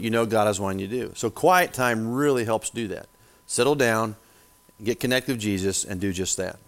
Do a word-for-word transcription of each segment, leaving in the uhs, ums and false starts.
you know God is wanting you to do. So quiet time really helps do that. Settle down, get connected with Jesus, and do just that.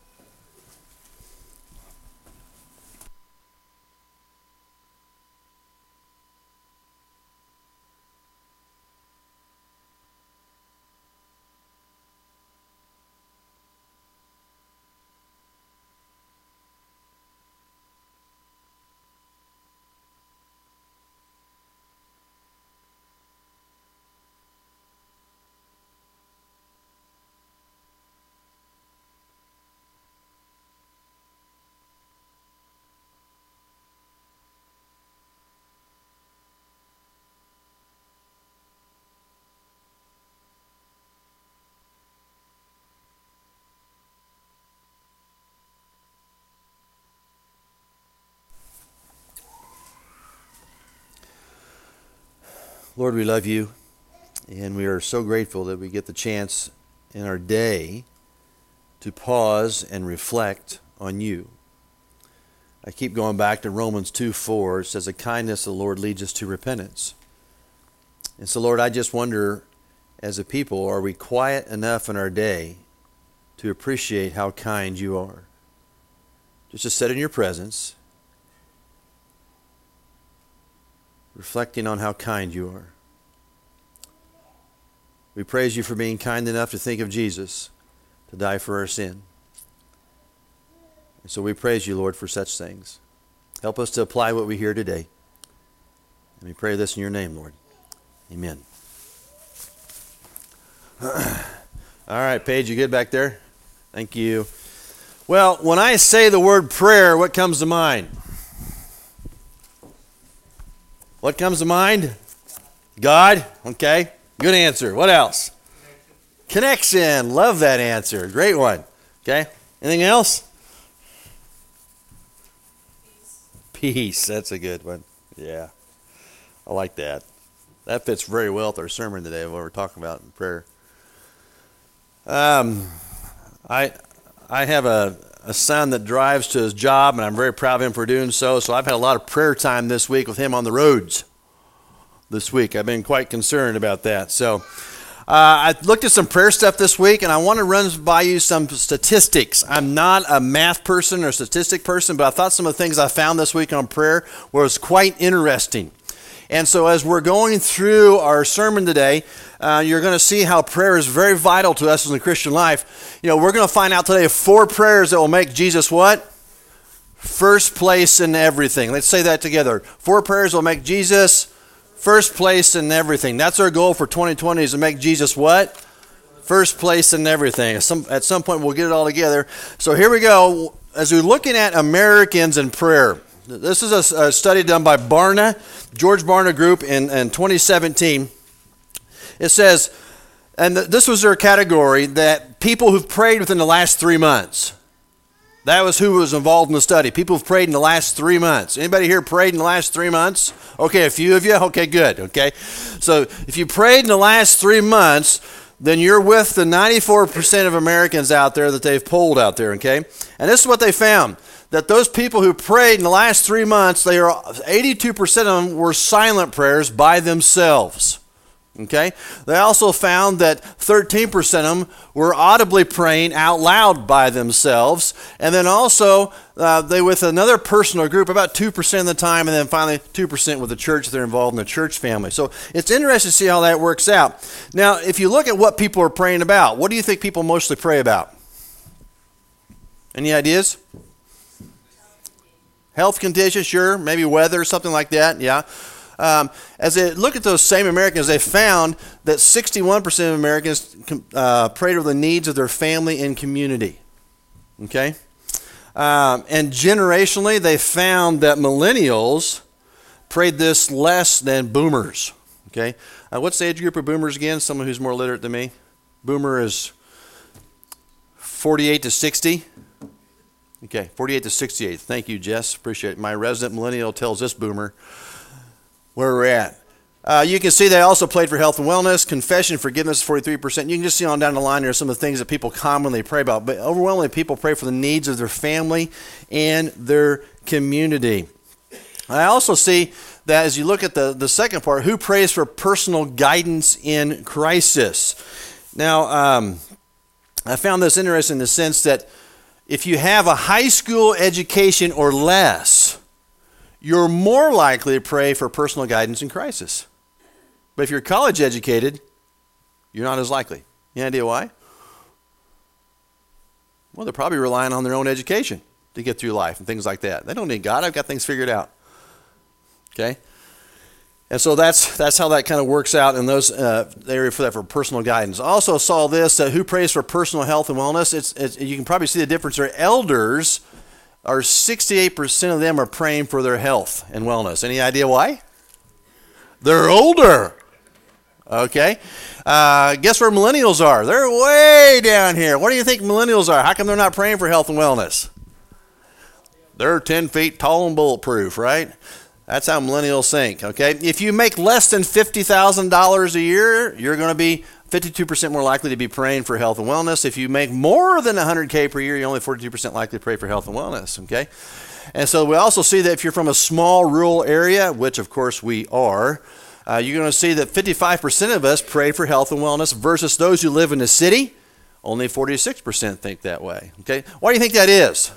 Lord, we love you, and we are so grateful that we get the chance in our day to pause and reflect on you. I keep going back to Romans two four. It says, the kindness of the Lord leads us to repentance. And so, Lord, I just wonder, as a people, are we quiet enough in our day to appreciate how kind you are? Just to sit in your presence, reflecting on how kind you are. We praise you for being kind enough to think of Jesus to die for our sin. And so we praise you, Lord, for such things. Help us to apply what we hear today. And we pray this in your name, Lord. Amen. All right, Paige, you good back there? Thank you. Well, when I say the word prayer, what comes to mind? What comes to mind? God. Okay. Good answer. What else? Connection. Connection. Love that answer. Great one. Okay. Anything else? Peace. Peace. That's a good one. Yeah. I like that. That fits very well with our sermon today, what we're talking about in prayer. Um, I I have a, a son that drives to his job, and I'm very proud of him for doing so. So I've had a lot of prayer time this week with him on the roads this week. I've been quite concerned about that. So uh, I looked at some prayer stuff this week, and I want to run by you some statistics. I'm not a math person or statistic person, but I thought some of the things I found this week on prayer was quite interesting. And so as we're going through our sermon today, uh, you're going to see how prayer is very vital to us in the Christian life. You know, we're going to find out today four prayers that will make Jesus what? First place in everything. Let's say that together. Four prayers will make Jesus first place in everything. That's our goal for twenty twenty, is to make Jesus what? First place in everything. At some, at some point, we'll get it all together. So here we go. As we're looking at Americans and prayer, this is a, a study done by Barna, George Barna Group in, in twenty seventeen. It says, and th- this was their category, that people who've prayed within the last three months. That was who was involved in the study. People who've prayed in the last three months. Anybody here prayed in the last three months? Okay, a few of you? Okay, good. Okay. So if you prayed in the last three months, then you're with the ninety-four percent of Americans out there that they've polled out there, okay? And this is what they found. That those people who prayed in the last three months, they are eighty-two percent of them were silent prayers by themselves. Okay? They also found that thirteen percent of them were audibly praying out loud by themselves. And then also, uh, they with another personal group about two percent of the time, and then finally two percent with the church. They're involved in the church family. So it's interesting to see how that works out. Now, if you look at what people are praying about, what do you think people mostly pray about? Any ideas? Health conditions, sure. Maybe weather, something like that, yeah. Um, as they look at those same Americans, they found that sixty-one percent of Americans uh, prayed over the needs of their family and community. Okay? Um, and generationally, they found that millennials prayed this less than boomers. Okay? Uh, what's the age group of boomers again? Someone who's more literate than me. Boomer is forty-eight to sixty. Okay, forty-eight to sixty-eight. Thank you, Jess. Appreciate it. My resident millennial tells this boomer where we're at. Uh, you can see they also played for health and wellness, confession, forgiveness, forty-three percent. You can just see on down the line there some of the things that people commonly pray about. But overwhelmingly, people pray for the needs of their family and their community. I also see that as you look at the, the second part, who prays for personal guidance in crisis? Now, um, I found this interesting in the sense that if you have a high school education or less, you're more likely to pray for personal guidance in crisis. But if you're college educated, you're not as likely. Any idea why? Well, they're probably relying on their own education to get through life and things like that. They don't need God. I've got things figured out. Okay? And so that's that's how that kind of works out in those uh, area for that for personal guidance. I also saw this, uh, who prays for personal health and wellness. It's, it's you can probably see the difference there. Elders are sixty-eight percent of them are praying for their health and wellness. Any idea why? They're older. Okay. Uh, guess where millennials are? They're way down here. What do you think millennials are? How come they're not praying for health and wellness? They're ten feet tall and bulletproof, right? That's how millennials think, okay? If you make less than fifty thousand dollars a year, you're going to be fifty-two percent more likely to be praying for health and wellness. If you make more than one hundred K per year, you're only forty-two percent likely to pray for health and wellness, okay? And so we also see that if you're from a small rural area, which of course we are, uh, you're going to see that fifty-five percent of us pray for health and wellness versus those who live in the city, only forty-six percent think that way, okay? Why do you think that is?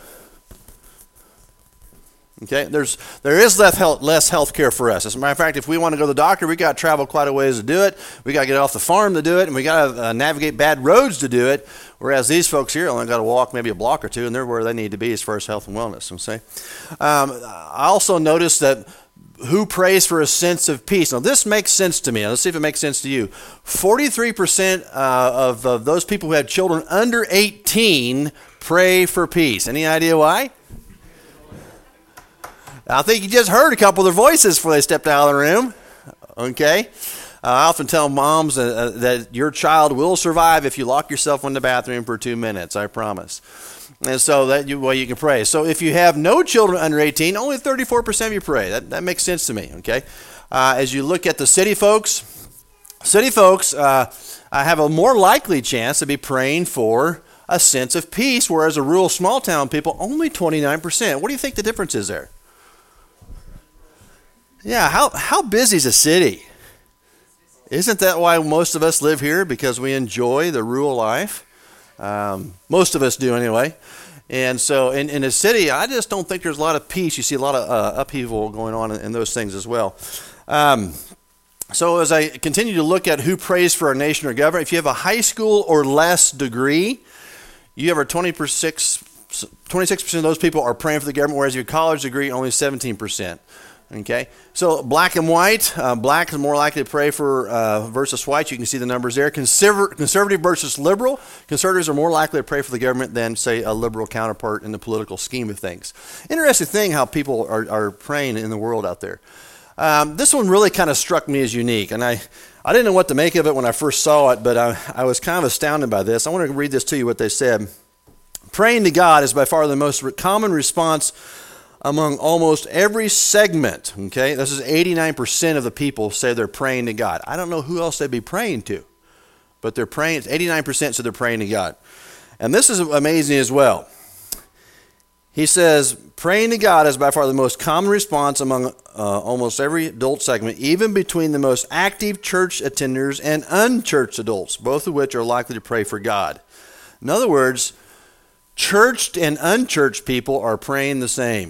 Okay, there's there is less health, less health care for us. As a matter of fact, if we want to go to the doctor, we got to travel quite a ways to do it. We got to get off the farm to do it, and we got to uh, navigate bad roads to do it. Whereas these folks here only got to walk maybe a block or two, and they're where they need to be as far as health and wellness. I'm saying. Um, I also noticed that who prays for a sense of peace. Now this makes sense to me. Let's see if it makes sense to you. forty-three percent uh, of, of those people who have children under eighteen pray for peace. Any idea why? I think you just heard a couple of their voices before they stepped out of the room. Okay? Uh, I often tell moms uh, that your child will survive if you lock yourself in the bathroom for two minutes, I promise. And so that you, well, you can pray. So if you have no children under eighteen, only thirty-four percent of you pray. That, that makes sense to me, okay? Uh, as you look at the city folks, city folks uh, have a more likely chance to be praying for a sense of peace, whereas a rural small town people, only twenty-nine percent. What do you think the difference is there? Yeah, how how busy is a city? Isn't that why most of us live here? Because we enjoy the rural life. Um, most of us do anyway. And so in, in a city, I just don't think there's a lot of peace. You see a lot of uh, upheaval going on in, in those things as well. Um, so as I continue to look at who prays for our nation or government, if you have a high school or less degree, you have a twenty-six percent of those people are praying for the government, whereas your college degree, only seventeen percent. Okay, so black and white. Uh, black is more likely to pray for uh, versus white. You can see the numbers there. Conserv- conservative versus liberal. Conservatives are more likely to pray for the government than, say, a liberal counterpart in the political scheme of things. Interesting thing how people are, are praying in the world out there. Um, this one really kind of struck me as unique, and I, I didn't know what to make of it when I first saw it, but I, I was kind of astounded by this. I want to read this to you, what they said. Praying to God is by far the most common response among almost every segment, okay? This is eighty-nine percent of the people say they're praying to God. I don't know who else they'd be praying to, but they're praying, it's eighty-nine percent, so they're praying to God. And this is amazing as well. He says, praying to God is by far the most common response among uh, almost every adult segment, even between the most active church attenders and unchurched adults, both of which are likely to pray for God. In other words, churched and unchurched people are praying the same.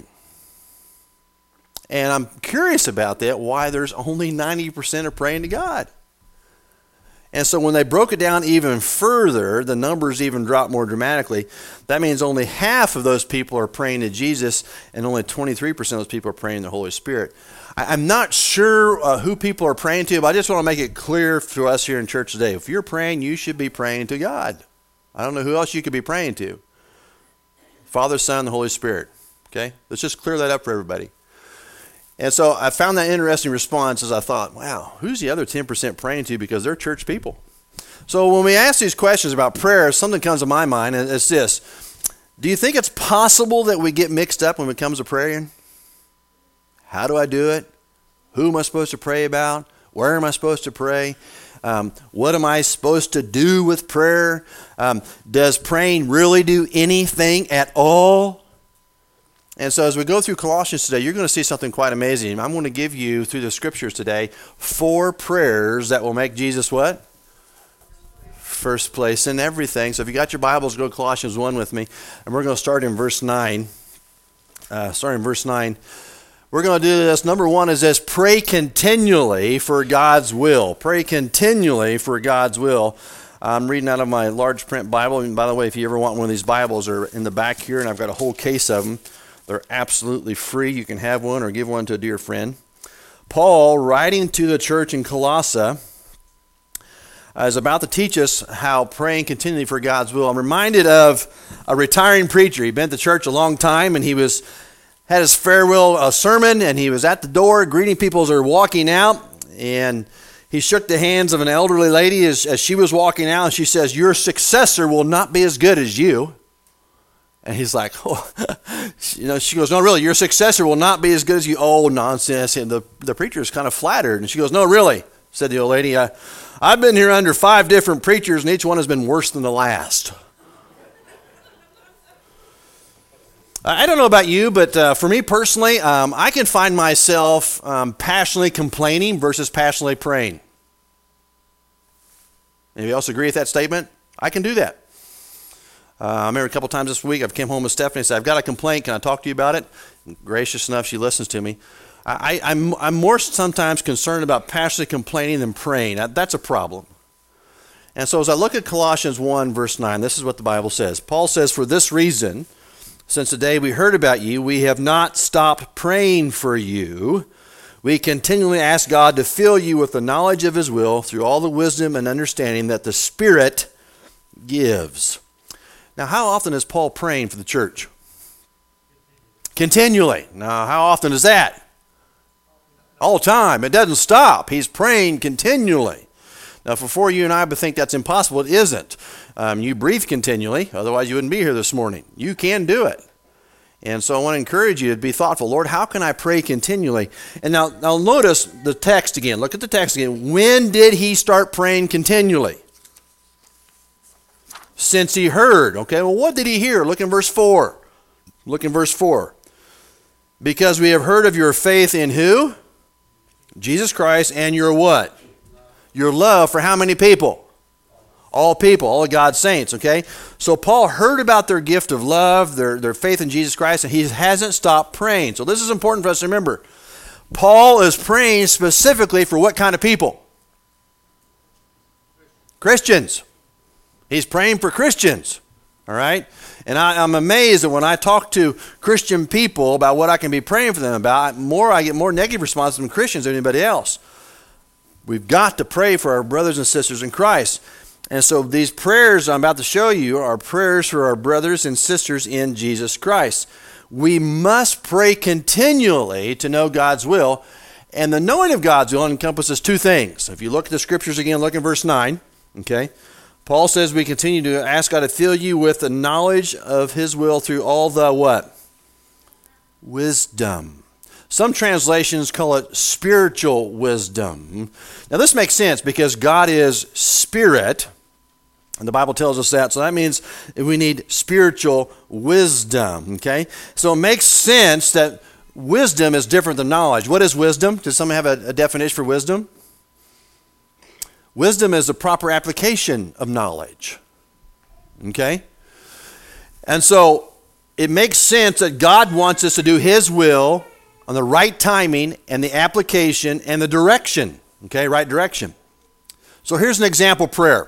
And I'm curious about that, why there's only ninety percent are praying to God. And so when they broke it down even further, the numbers even dropped more dramatically. That means only half of those people are praying to Jesus, and only twenty-three percent of those people are praying to the Holy Spirit. I, I'm not sure uh, who people are praying to, but I just want to make it clear to us here in church today. If you're praying, you should be praying to God. I don't know who else you could be praying to. Father, Son, and the Holy Spirit. Okay? Let's just clear that up for everybody. And so I found that interesting response as I thought, wow, who's the other ten percent praying to, because they're church people. So when we ask these questions about prayer, something comes to my mind, and it's this. Do you think it's possible that we get mixed up when it comes to praying? How do I do it? Who am I supposed to pray about? Where am I supposed to pray? Um, what am I supposed to do with prayer? Um, does praying really do anything at all? And so as we go through Colossians today, you're going to see something quite amazing. I'm going to give you, through the scriptures today, four prayers that will make Jesus what? First place in everything. So if you got your Bibles, go to Colossians one with me. And we're going to start in verse nine. Uh, starting in verse nine. We're going to do this. Number one is this: pray continually for God's will. Pray continually for God's will. I'm reading out of my large print Bible. And by the way, if you ever want one of these Bibles, they're in the back here, and I've got a whole case of them. They're absolutely free. You can have one or give one to a dear friend. Paul, writing to the church in Colossae, is about to teach us how praying continually for God's will. I'm reminded of a retiring preacher. He'd been at the church a long time, and he was had his farewell uh, sermon, and he was at the door greeting people as they're walking out, and he shook the hands of an elderly lady as, as she was walking out, and she says, "Your successor will not be as good as you." And he's like, oh, you know, she goes, "No, really, your successor will not be as good as you." "Oh, nonsense." And the, the preacher is kind of flattered. And she goes, "No, really," said the old lady. I, I've been here under five different preachers, and each one has been worse than the last. I don't know about you, but uh, for me personally, um, I can find myself um, passionately complaining versus passionately praying. Anybody else agree with that statement? I can do that. Uh, I remember a couple times this week, I've come home with Stephanie and said, "I've got a complaint. Can I talk to you about it?" Gracious enough, she listens to me. I, I'm, I'm more sometimes concerned about passionately complaining than praying. That's a problem. And so as I look at Colossians one, verse nine, this is what the Bible says. Paul says, "For this reason, since the day we heard about you, we have not stopped praying for you. We continually ask God to fill you with the knowledge of his will through all the wisdom and understanding that the Spirit gives." Now, how often is Paul praying for the church? Continually. Now, how often is that? All the time. It doesn't stop. He's praying continually. Now, before you and I would think that's impossible, it isn't. Um, you breathe continually, otherwise you wouldn't be here this morning. You can do it. And so I want to encourage you to be thoughtful. Lord, how can I pray continually? And now, now notice the text again. Look at the text again. When did he start praying continually? Since he heard. Okay, well, what did he hear? Look in verse four. Look in verse four. "Because we have heard of your faith in" who? Jesus Christ, "and your" what? Your love for how many people? All people, all of God's saints, okay? So Paul heard about their gift of love, their, their faith in Jesus Christ, and he hasn't stopped praying. So this is important for us to remember. Paul is praying specifically for what kind of people? Christians. He's praying for Christians, all right? And I, I'm amazed that when I talk to Christian people about what I can be praying for them about, more I get more negative responses from Christians than anybody else. We've got to pray for our brothers and sisters in Christ. And so these prayers I'm about to show you are prayers for our brothers and sisters in Jesus Christ. We must pray continually to know God's will. And the knowing of God's will encompasses two things. If you look at the scriptures again, look in verse nine, okay? Paul says we continue to ask God to fill you with the knowledge of his will through all the what? Wisdom. Some translations call it spiritual wisdom. Now this makes sense because God is spirit, and the Bible tells us that. So that means we need spiritual wisdom, okay? So it makes sense that wisdom is different than knowledge. What is wisdom? Does someone have a, a definition for wisdom? Wisdom is the proper application of knowledge, okay? And so it makes sense that God wants us to do his will on the right timing and the application and the direction, okay, right direction. So here's an example prayer,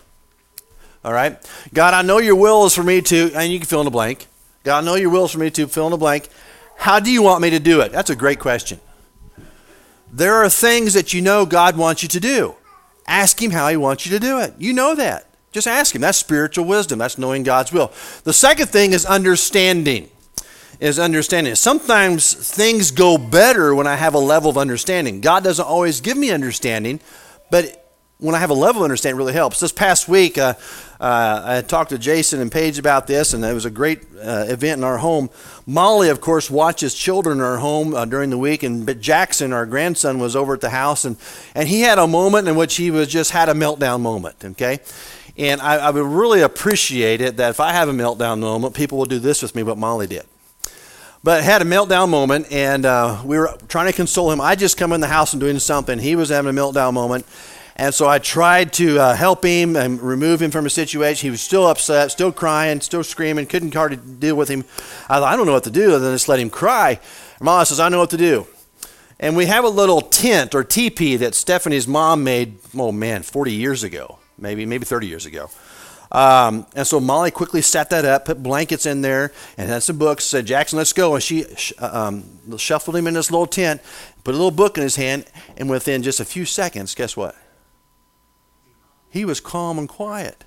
all right? God, I know your will is for me to, and you can fill in the blank. God, I know your will is for me to fill in the blank. How do you want me to do it? That's a great question. There are things that you know God wants you to do. Ask him how he wants you to do it. You know that. Just ask him. That's spiritual wisdom. That's knowing God's will. The second thing is understanding. Is understanding. Sometimes things go better when I have a level of understanding. God doesn't always give me understanding, but when I have a level of understanding, it really helps. This past week, uh, uh, I talked to Jason and Paige about this, and it was a great uh, event in our home. Molly, of course, watches children in our home uh, during the week, and but Jackson, our grandson, was over at the house, and, and he had a moment in which he was just had a meltdown moment, okay? And I, I would really appreciate it that if I have a meltdown moment, people will do this with me, what Molly did. but had a meltdown moment, and uh, we were trying to console him. I just come in the house and doing something. He was having a meltdown moment, and so I tried to uh, help him and remove him from a situation. He was still upset, still crying, still screaming, couldn't hardly deal with him. I thought, I don't know what to do other than just let him cry. Mama says, I know what to do. And we have a little tent or teepee that Stephanie's mom made, oh man, forty years ago, maybe, maybe thirty years ago. Um, and so Molly quickly set that up, put blankets in there, and had some books, said, Jackson, let's go. And she um, shuffled him in this little tent, put a little book in his hand, and within just a few seconds, guess what? He was calm and quiet.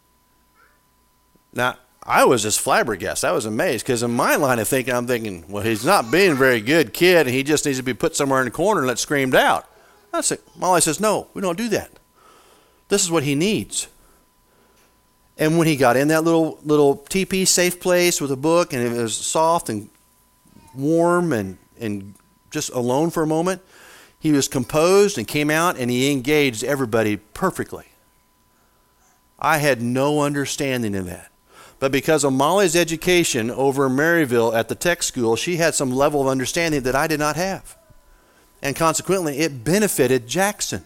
Now, I was just flabbergasted. I was amazed, because in my line of thinking, I'm thinking, well, he's not being a very good kid, and he just needs to be put somewhere in the corner and let screamed out. I said, Molly says, no, we don't do that. This is what he needs. And when he got in that little little teepee safe place with a book, and it was soft and warm and, and just alone for a moment, he was composed and came out, and he engaged everybody perfectly. I had no understanding of that. But because of Molly's education over in Maryville at the tech school, she had some level of understanding that I did not have. And consequently, it benefited Jackson.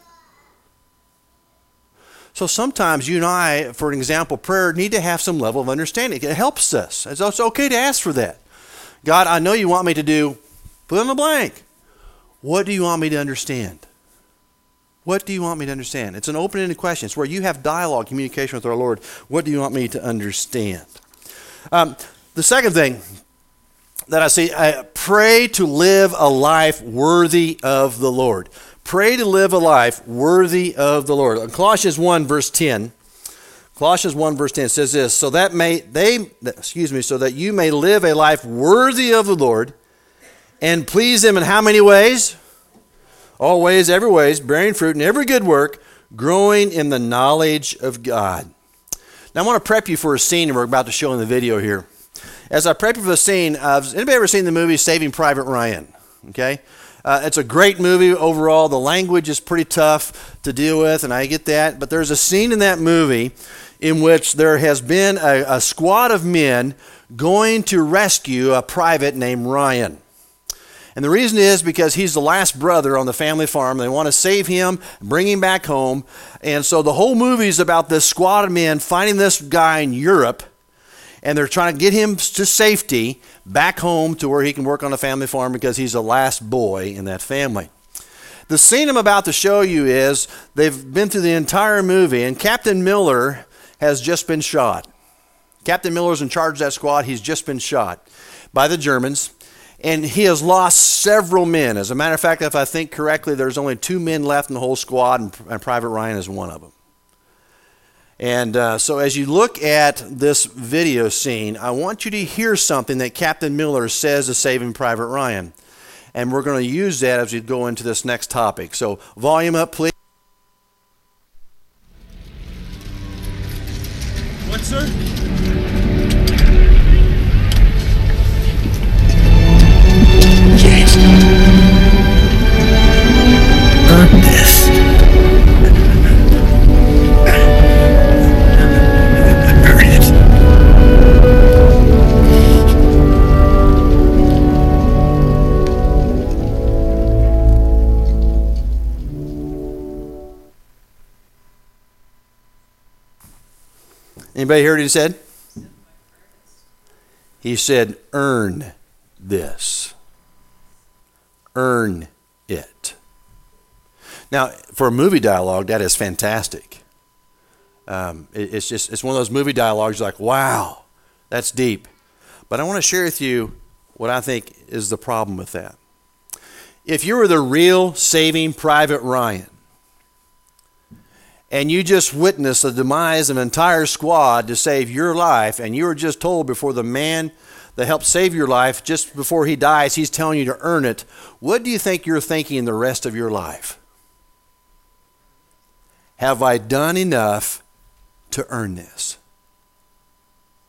So sometimes you and I, for an example, prayer, need to have some level of understanding. It helps us. It's okay to ask for that. God, I know you want me to do, fill in the blank. What do you want me to understand? What do you want me to understand? It's an open-ended question. It's where you have dialogue, communication with our Lord. What do you want me to understand? Um, the second thing that I see, I pray to live a life worthy of the Lord. Pray to live a life worthy of the Lord. In Colossians one, verse ten, Colossians one, verse ten says this, so that may they, excuse me, so that you may live a life worthy of the Lord and please Him in how many ways? All ways, every ways, bearing fruit in every good work, growing in the knowledge of God. Now I want to prep you for a scene we're about to show in the video here. As I prep you for the scene, uh, has anybody ever seen the movie Saving Private Ryan? Okay. Uh, it's a great movie overall. The language is pretty tough to deal with, and I get that. But there's a scene in that movie in which there has been a, a squad of men going to rescue a private named Ryan. And the reason is because he's the last brother on the family farm. They want to save him, bring him back home. And so the whole movie is about this squad of men finding this guy in Europe, and they're trying to get him to safety back home to where he can work on the family farm because he's the last boy in that family. The scene I'm about to show you is they've been through the entire movie, and Captain Miller has just been shot. Captain Miller's in charge of that squad. He's just been shot by the Germans, and he has lost several men. As a matter of fact, if I think correctly, there's only two men left in the whole squad, and, and Private Ryan is one of them. And uh, so as you look at this video scene, I want you to hear something that Captain Miller says to Saving Private Ryan. And we're going to use that as we go into this next topic. So volume up, please. What, sir? James. Earn this. Anybody hear what he said? He said, earn this. Earn it. Now, for a movie dialogue, that is fantastic. Um, it, it's just, it's one of those movie dialogues like, wow, that's deep. But I want to share with you what I think is the problem with that. If you were the real Saving Private Ryan, and you just witnessed the demise of an entire squad to save your life, and you were just told before the man that helped save your life, just before he dies, he's telling you to earn it, what do you think you're thinking the rest of your life? Have I done enough to earn this?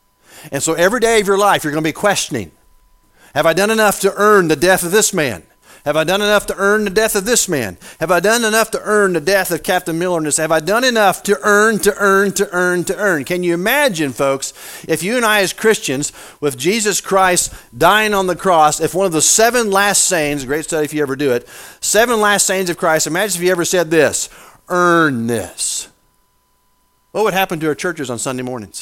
And so every day of your life, you're going to be questioning, have I done enough to earn the death of this man? Have I done enough to earn the death of this man? Have I done enough to earn the death of Captain Miller? And this? Have I done enough to earn, to earn, to earn, to earn? Can you imagine, folks, if you and I as Christians, with Jesus Christ dying on the cross, if one of the seven last sayings, great study if you ever do it, seven last sayings of Christ, imagine if you ever said this, earn this. What would happen to our churches on Sunday mornings?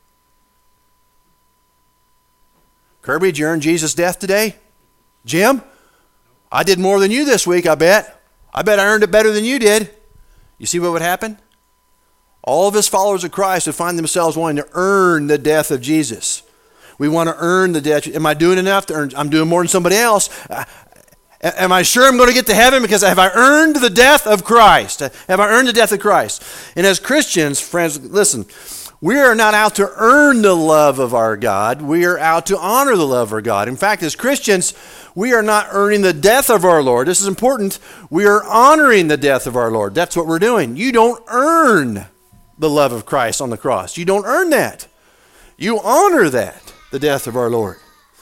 Kirby, did you earn Jesus' death today? Jim? I did more than you this week, I bet. I bet I earned it better than you did. You see what would happen? All of us followers of Christ would find themselves wanting to earn the death of Jesus. We want to earn the death. Am I doing enough to earn? I'm doing more than somebody else. Uh, am I sure I'm going to get to heaven because have I earned the death of Christ? Have I earned the death of Christ? And as Christians, friends, listen, we are not out to earn the love of our God. We are out to honor the love of our God. In fact, as Christians, we are not earning the death of our Lord. This is important. We are honoring the death of our Lord. That's what we're doing. You don't earn the love of Christ on the cross. You don't earn that. You honor that, the death of our Lord.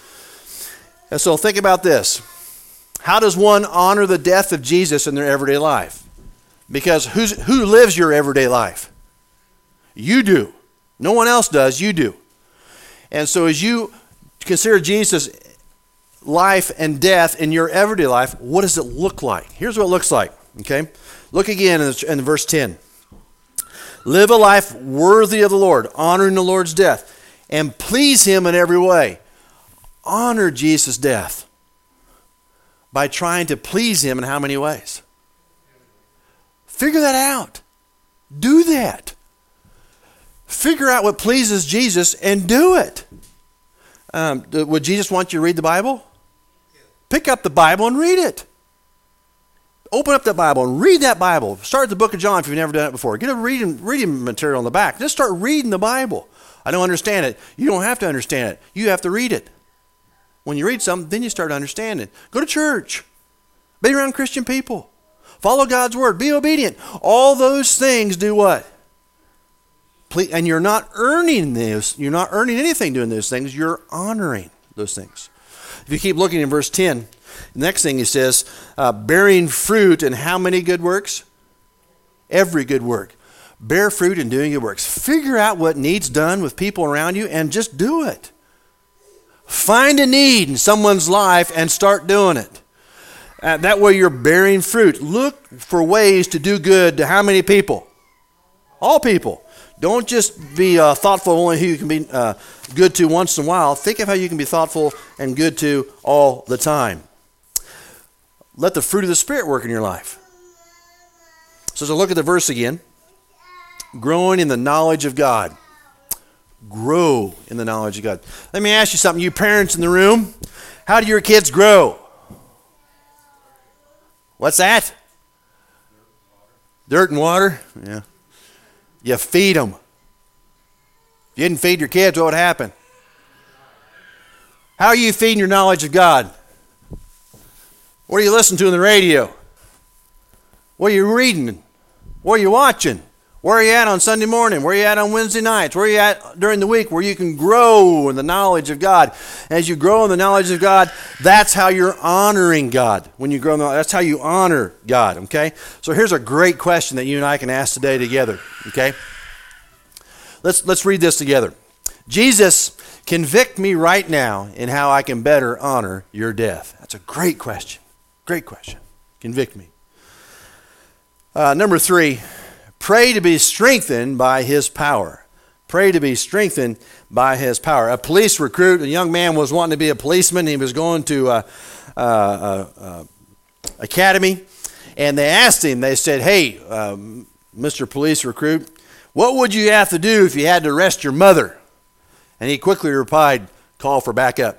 And so think about this. How does one honor the death of Jesus in their everyday life? Because who's, who lives your everyday life? You do. No one else does, you do. And so as you consider Jesus' life and death in your everyday life, what does it look like? Here's what it looks like, okay? Look again in, in verse ten. Live a life worthy of the Lord, honoring the Lord's death, and please Him in every way. Honor Jesus' death by trying to please Him in how many ways? Figure that out. Do that. Figure out what pleases Jesus and do it. Um, would Jesus want you to read the Bible? Pick up the Bible and read it. Open up that Bible and read that Bible. Start at the book of John if you've never done it before. Get a reading, reading material on the back. Just start reading the Bible. I don't understand it. You don't have to understand it. You have to read it. When you read something, then you start understanding. Go to church. Be around Christian people. Follow God's word. Be obedient. All those things do what? And you're not earning this. You're not earning anything doing those things. You're honoring those things. If you keep looking in verse ten, the next thing he says, uh, bearing fruit in how many good works? Every good work. Bear fruit in doing good works. Figure out what needs done with people around you and just do it. Find a need in someone's life and start doing it. Uh, that way you're bearing fruit. Look for ways to do good to how many people? All people. Don't just be uh, thoughtful only who you can be uh, good to once in a while. Think of how you can be thoughtful and good to all the time. Let the fruit of the Spirit work in your life. So, so look at the verse again. Growing in the knowledge of God. Grow in the knowledge of God. Let me ask you something, you parents in the room. How do your kids grow? What's that? Dirt and water? Yeah. You feed them. If you didn't feed your kids, what would happen? How are you feeding your knowledge of God? What are you listening to on the radio? What are you reading? What are you watching? Where are you at on Sunday morning? Where are you at on Wednesday nights? Where are you at during the week where you can grow in the knowledge of God? As you grow in the knowledge of God, that's how you're honoring God. When you grow in the, that's how you honor God, okay? So here's a great question that you and I can ask today together, okay? Let's, let's read this together. Jesus, convict me right now in how I can better honor your death. That's a great question. Great question. Convict me. Uh, number three. Pray to be strengthened by His power. Pray to be strengthened by His power. A police recruit, a young man was wanting to be a policeman. He was going to uh, uh, uh, uh, academy, and they asked him, they said, hey, um, Mister Police Recruit, what would you have to do if you had to arrest your mother? And he quickly replied, call for backup.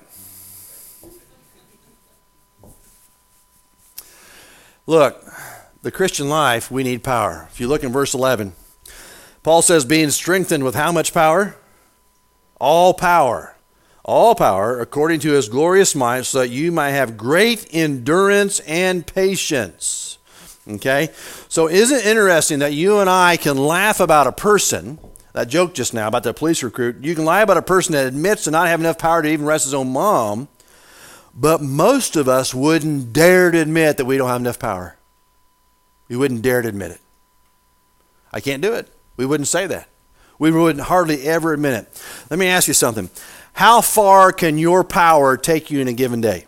Look, the Christian life, we need power. If you look in verse eleven, Paul says, being strengthened with how much power? All power. All power according to His glorious might, so that you might have great endurance and patience. Okay? So isn't it interesting that you and I can laugh about a person, that joke just now about the police recruit, you can lie about a person that admits to not having enough power to even arrest his own mom, But most of us wouldn't dare to admit that we don't have enough power. We wouldn't dare to admit it. I can't do it. We wouldn't say that. We wouldn't hardly ever admit it. Let me ask you something. How far can your power take you in a given day?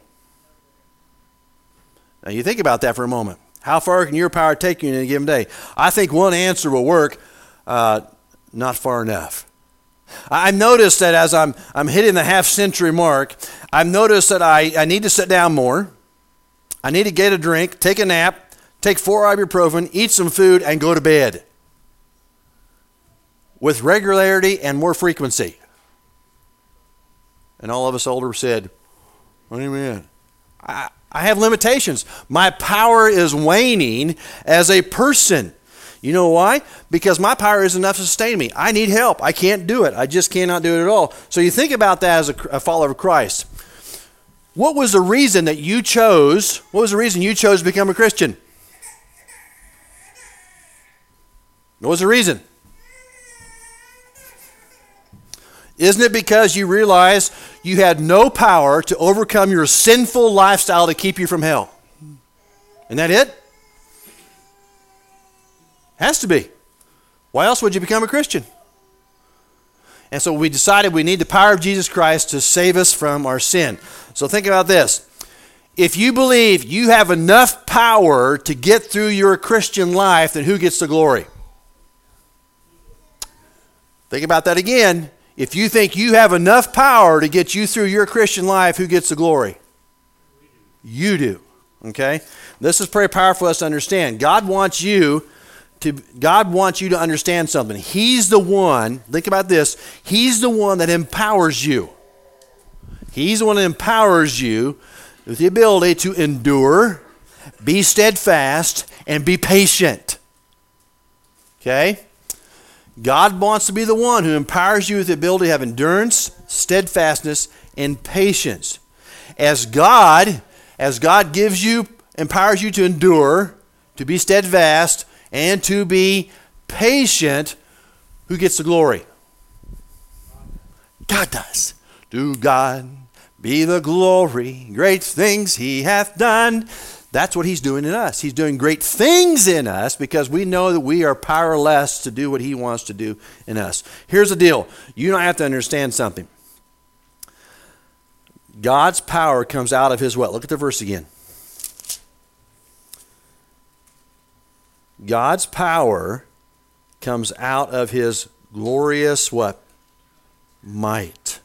Now you think about that for a moment. How far can your power take you in a given day? I think one answer will work. Uh, not far enough. I've noticed that as I'm I'm hitting the half century mark, I've noticed that I, I need to sit down more. I need to get a drink, take a nap, take four ibuprofen, eat some food, and go to bed. With regularity and more frequency. And all of us older said, what do you mean? I, I have limitations. My power is waning as a person. You know why? Because my power isn't enough to sustain me. I need help. I can't do it. I just cannot do it at all. So you think about that as a, a follower of Christ. What was the reason that you chose, what was the reason you chose to become a Christian? What was the reason? Isn't it because you realized you had no power to overcome your sinful lifestyle to keep you from hell? Isn't that it? Has to be. Why else would you become a Christian? And so we decided we need the power of Jesus Christ to save us from our sin. So think about this. If you believe you have enough power to get through your Christian life, then who gets the glory? Think about that again. If you think you have enough power to get you through your Christian life, who gets the glory? You do. Okay? This is pretty powerful for us to understand. God wants you to God wants you to understand something. He's the one, think about this, He's the one that empowers you. He's the one that empowers you with the ability to endure, be steadfast, and be patient. Okay? God wants to be the one who empowers you with the ability to have endurance, steadfastness, and patience. As God, as God gives you, empowers you to endure, to be steadfast, and to be patient, who gets the glory? God does. To God be the glory, great things He hath done. That's what He's doing in us. He's doing great things in us because we know that we are powerless to do what He wants to do in us. Here's the deal. You don't have to understand something. God's power comes out of His what? Look at the verse again. God's power comes out of His glorious what? Might.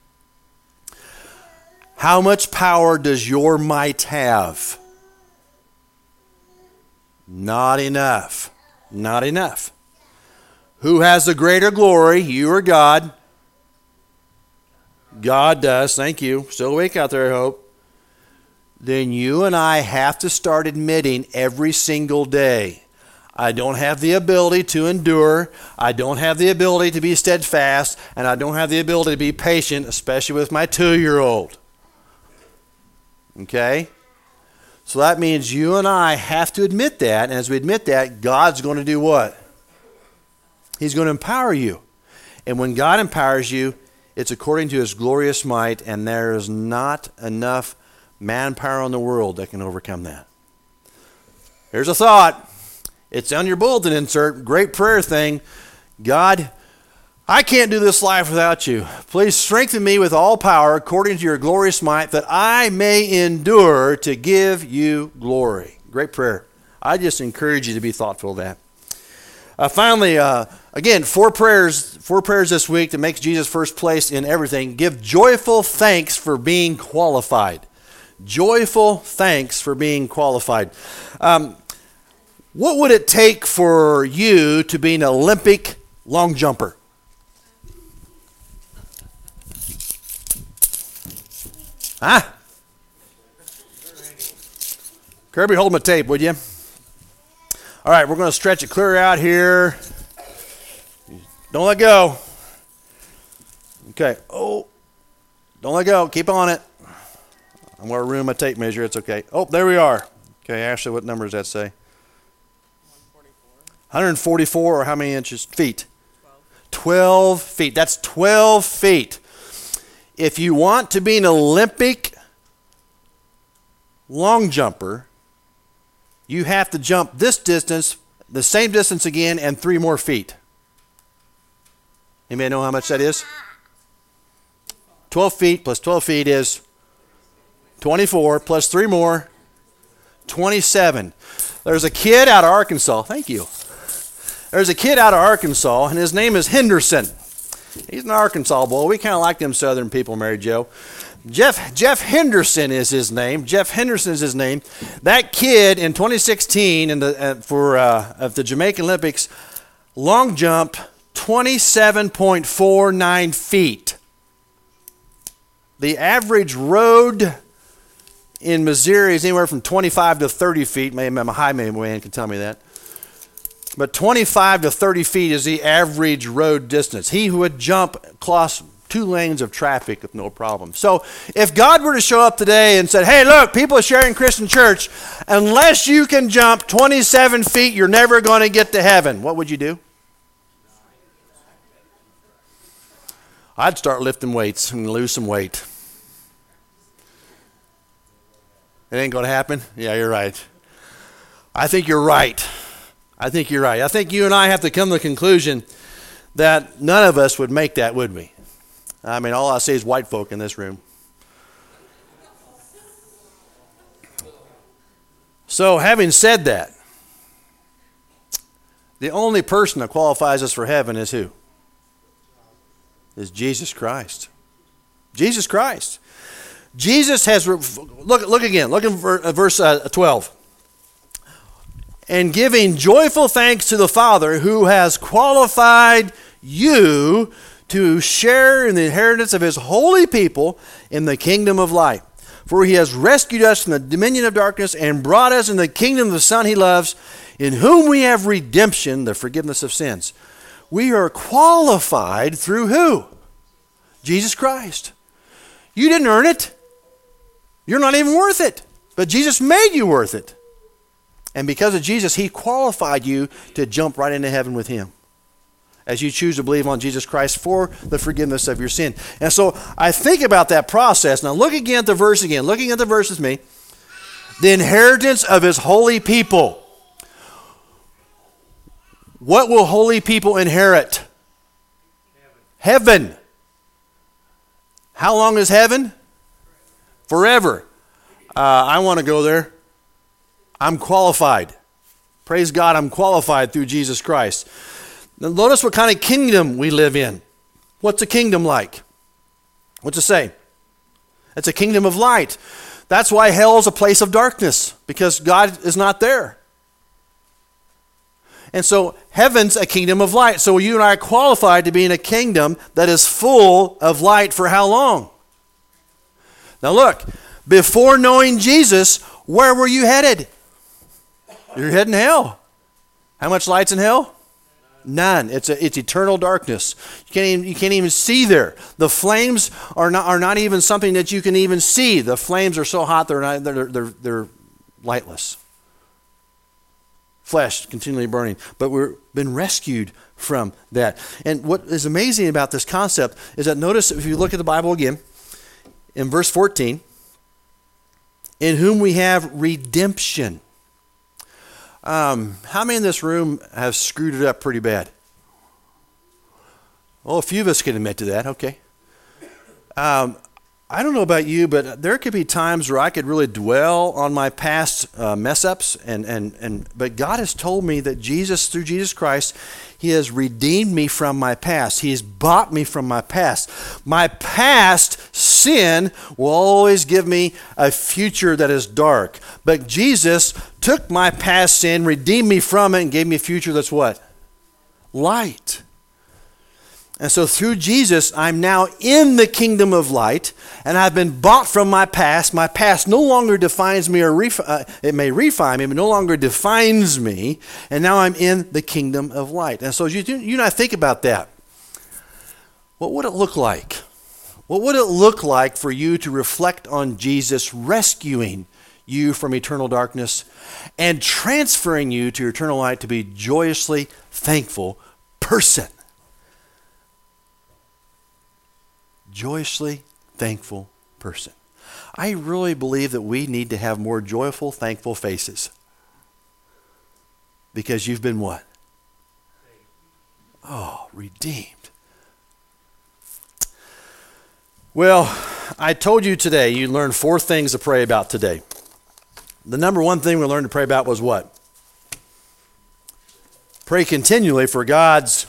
How much power does your might have? Not enough. Not enough. Who has the greater glory, you or God? God does. Thank you. Still awake out there, I hope. Then you and I have to start admitting every single day, I don't have the ability to endure, I don't have the ability to be steadfast, and I don't have the ability to be patient, especially with my two-year-old. Okay? So that means you and I have to admit that, and as we admit that, God's going to do what? He's going to empower you. And when God empowers you, it's according to His glorious might, and there is not enough manpower in the world that can overcome that. Here's a thought. It's on your bulletin insert. Great prayer thing. God, I can't do this life without you. Please strengthen me with all power according to your glorious might that I may endure to give you glory. Great prayer. I just encourage you to be thoughtful of that. Uh, finally, uh, again, four prayers, four prayers this week that makes Jesus first place in everything. Give joyful thanks for being qualified. Joyful thanks for being qualified. Um, What would it take for you to be an Olympic long jumper? Huh? Kirby, hold my tape, would you? All right, we're going to stretch it clear out here. Don't let go. Okay. Oh, don't let go. Keep on it. I'm going to ruin my tape measure. It's okay. Oh, there we are. Okay, Ashley, what number does that say? one hundred forty-four, or how many inches? Feet. twelve feet. That's twelve feet. If you want to be an Olympic long jumper, you have to jump this distance, the same distance again, and three more feet. Anybody know how much that is? twelve feet plus twelve feet is twenty-four, plus three more, twenty-seven. There's a kid out of Arkansas. Thank you. There's a kid out of Arkansas, and his name is Henderson. He's an Arkansas boy. We kind of like them Southern people, Mary Jo. Jeff Jeff Henderson is his name. Jeff Henderson is his name. That kid in twenty sixteen in the uh, for uh, of the Jamaican Olympics, long jump, twenty-seven point four nine feet. The average road in Missouri is anywhere from twenty-five to thirty feet. Maybe a high man can tell me that. But twenty-five to thirty feet is the average road distance. He would jump across two lanes of traffic with no problem. So if God were to show up today and said, hey, look, people of Sharing Christian Church, unless you can jump twenty-seven feet, you're never going to get to heaven, what would you do? I'd start lifting weights and lose some weight. It ain't going to happen? Yeah, you're right. I think you're right. I think you're right. I think you and I have to come to the conclusion that none of us would make that, would we? I mean, all I see is white folk in this room. So, having said that, the only person that qualifies us for heaven is who? Is Jesus Christ. Jesus Christ. Jesus has, look, look again, look in verse twelve. And giving joyful thanks to the Father who has qualified you to share in the inheritance of his holy people in the kingdom of light. For he has rescued us from the dominion of darkness and brought us in the kingdom of the Son he loves, in whom we have redemption, the forgiveness of sins. We are qualified through who? Jesus Christ. You didn't earn it. You're not even worth it. But Jesus made you worth it. And because of Jesus, he qualified you to jump right into heaven with him as you choose to believe on Jesus Christ for the forgiveness of your sin. And so I think about that process. Now look again at the verse again. Looking at the verse with me. The inheritance of his holy people. What will holy people inherit? Heaven. Heaven. How long is heaven? Forever. Uh, I want to go there. I'm qualified. Praise God, I'm qualified through Jesus Christ. Now notice what kind of kingdom we live in. What's a kingdom like? What's it say? It's a kingdom of light. That's why hell is a place of darkness, because God is not there. And so heaven's a kingdom of light. So you and I are qualified to be in a kingdom that is full of light for how long? Now look, before knowing Jesus, where were you headed? You're heading hell. How much light's in hell? None. It's a, it's eternal darkness. You can't even, you can't even see there. The flames are not are not even something that you can even see. The flames are so hot they're not they're they're, they're lightless. Flesh continually burning, but we've been rescued from that. And what is amazing about this concept is that notice if you look at the Bible again, in verse fourteen, in whom we have redemption. Um, how many in this room have screwed it up pretty bad? Well, a few of us can admit to that, okay. Um, I don't know about you, but there could be times where I could really dwell on my past uh, mess-ups, and, and, and but God has told me that Jesus, through Jesus Christ, he has redeemed me from my past. He has bought me from my past. My past sin will always give me a future that is dark. But Jesus took my past sin, redeemed me from it, and gave me a future that's what? Light. And so through Jesus, I'm now in the kingdom of light, and I've been bought from my past. My past no longer defines me, or ref- uh, it may refine me, but no longer defines me, and now I'm in the kingdom of light. And so as you, you and I think about that, what would it look like? What would it look like for you to reflect on Jesus rescuing you from eternal darkness and transferring you to eternal light to be a joyously thankful person? Joyously thankful person. I really believe that we need to have more joyful, thankful faces. Because you've been what? Oh, redeemed. Well, I told you today you learned four things to pray about today. The number one thing we learned to pray about was what? Pray continually for God's.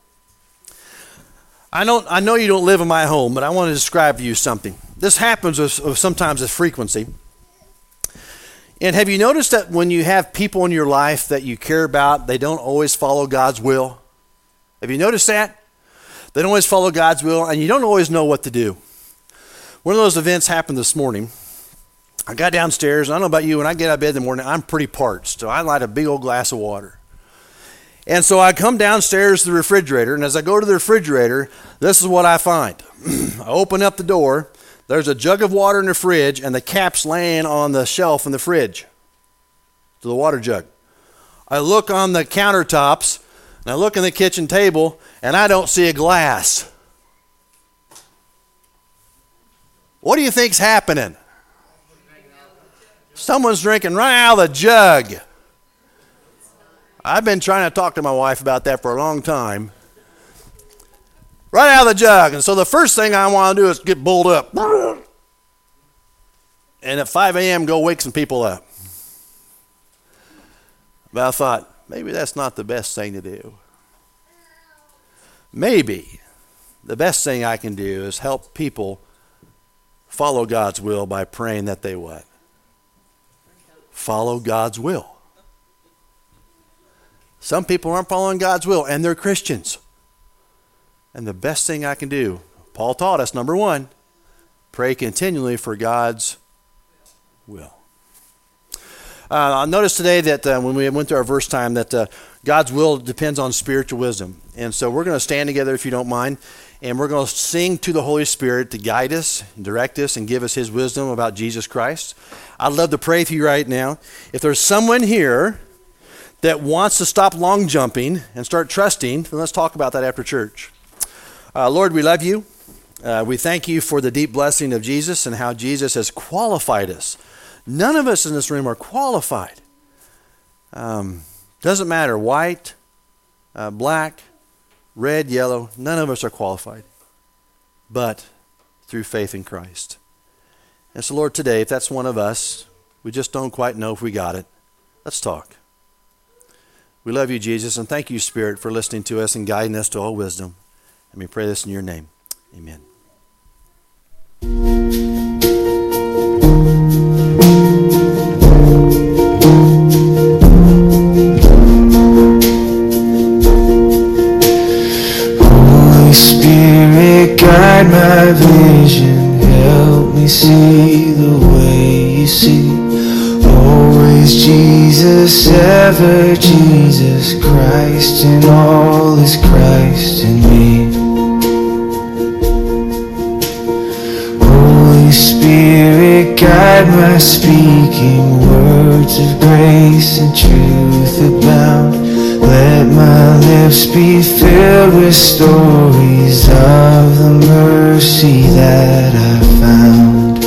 I don't. I know you don't live in my home, but I want to describe to you something. This happens with, with sometimes with frequency. And have you noticed that when you have people in your life that you care about, they don't always follow God's will? Have you noticed that? They don't always follow God's will, and you don't always know what to do. One of those events happened this morning. I got downstairs, and I don't know about you, when I get out of bed in the morning, I'm pretty parched, so I light a big old glass of water. And so I come downstairs to the refrigerator, and as I go to the refrigerator, this is what I find. I open up the door, there's a jug of water in the fridge, and the cap's laying on the shelf in the fridge to the water jug. I look on the countertops, and I look in the kitchen table, and I don't see a glass. What do you think's happening? Someone's drinking right out of the jug. I've been trying to talk to my wife about that for a long time. Right out of the jug. And so the first thing I want to do is get bulled up. And at five a.m. go wake some people up. But I thought, maybe that's not the best thing to do. Maybe the best thing I can do is help people follow God's will by praying that they what? Follow God's will. Some people aren't following God's will, and they're Christians. And the best thing I can do, Paul taught us, number one, pray continually for God's will. Uh, I noticed today that uh, when we went through our verse time that uh, God's will depends on spiritual wisdom. And so we're going to stand together, if you don't mind, and we're going to sing to the Holy Spirit to guide us, direct us, and give us his wisdom about Jesus Christ. I'd love to pray with you right now. If there's someone here that wants to stop long jumping and start trusting, then let's talk about that after church. Uh, Lord, we love you. Uh, we thank you for the deep blessing of Jesus and how Jesus has qualified us. None of us in this room are qualified. Um, doesn't matter, white, uh, black, red, yellow, none of us are qualified, but through faith in Christ. And so, Lord, today, if that's one of us, we just don't quite know if we got it, let's talk. We love you, Jesus, and thank you, Spirit, for listening to us and guiding us to all wisdom. And we pray this in your name. Amen. Holy Spirit, guide my vision. Help me see the way you see. Always Jesus, ever Jesus Christ, and all is Christ in me. Holy Spirit, guide my speaking, words of grace and truth abound. Let my lips be filled with stories of the mercy that I found.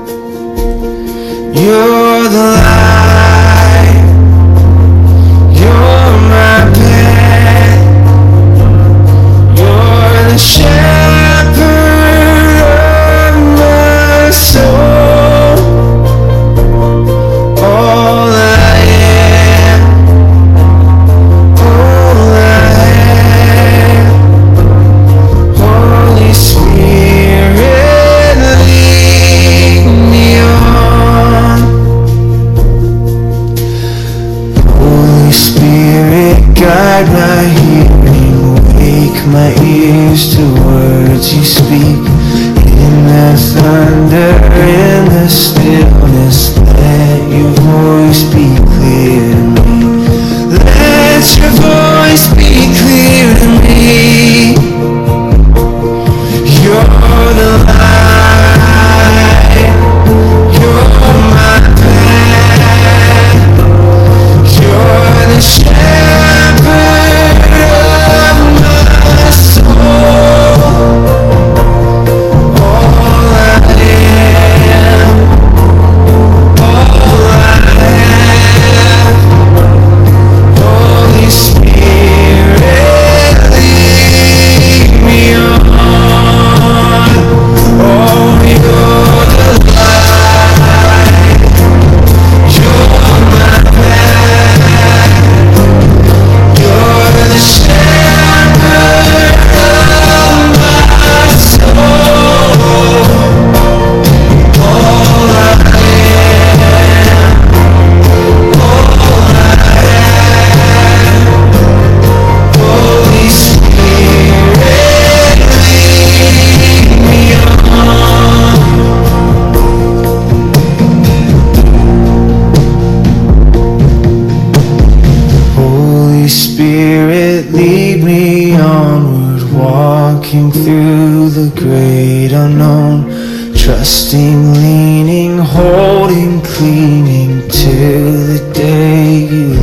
You're the light, you're my path, you're the shepherd of my soul. All I am, all I have, Holy Spirit, lead me on. Holy Spirit, guide my hearing, wake my ears to words you speak. In the thunder, in the stillness, let your voice be clear to me. Let your voice be clear to me. You're the light, you're my path, you're the shepherd of my soul. All I am, walking through the great unknown, trusting, leaning, holding, clinging till the day you